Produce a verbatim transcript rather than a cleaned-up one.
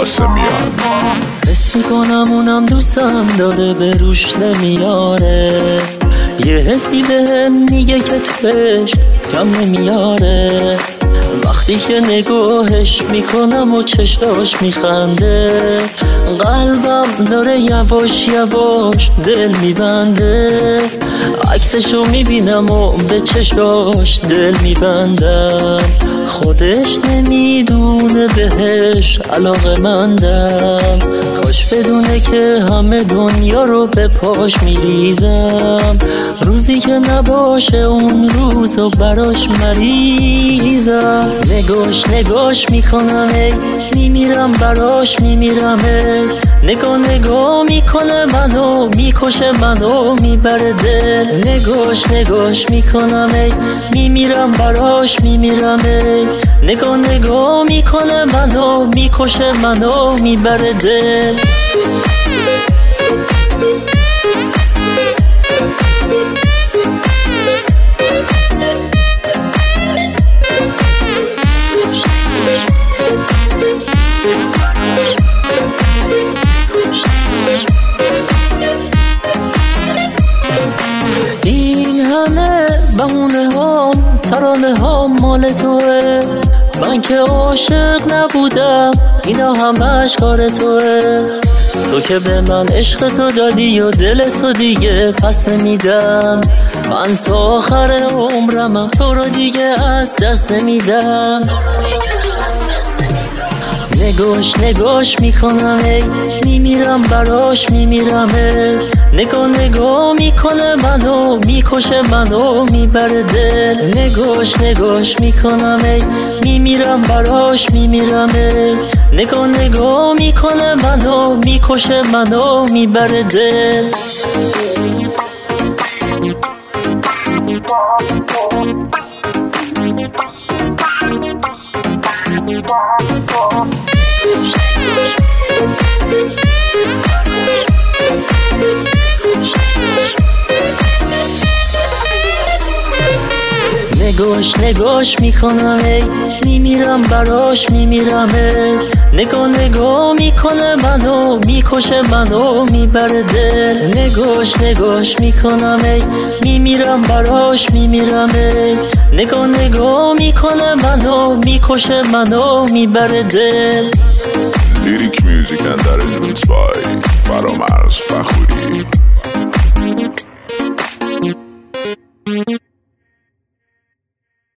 قاسمیان. حس میکنم اونم دوستم داره به روش نمیاره، یه حسی بهم میگه که تو عشق کم نمیاره. وقتی که نگاهش میکنم و چشاش میخنده، قلبم داره یواش یواش دل میبنده. عکسشو میبینم و به چشاش دل میبندم، خودش نمیدونه بهش علاقه‌مندم. کاش بدونه که همه دنیا رو به پاش میریزم، روزی که نباشه اون روزو براش مریضم. نگاش نگاش میکنم ای میمیرم براش میمیرم ای، نگاه نگاه میکنه منو میکشه منو میبره دل. نگاش نگاش میکنم ای میمیرم براش میمیرم ای، نگاه نگاه میکنه منو میکشه منو میبره دل. این همه بهونه ها ترانه ها مال توه، من که عاشق نبودم اینا همش کار توه. تو که به من عشق تو دادی و دل تو دیگه پس نمیدم، من تا آخر عمرم تو رو دیگه از دست نمیدم. نگاش نگاش میکنم ای میمیرم براش میمیرم ای، نگاه نگاه میکنه منو میکشه منو میبره دل. نگاش نگاش میکنم ای میمیرم براش میمیرم ای، نگاه نگاه میکنه منو میکشه منو میبره دل. نگاش نگاش میکنم ای میمیرم براش میمیرم ای، نگاه نگاه میکنه منو میکشه منو میبره دل. نگاش نگاش میکنم ای میمیرم براش میمیرم ای، نگاه نگاه میکنه منو میکشه منو میبره دل. لیریک میوزیک اند ارنجمنتس بای فرامرز فخوری.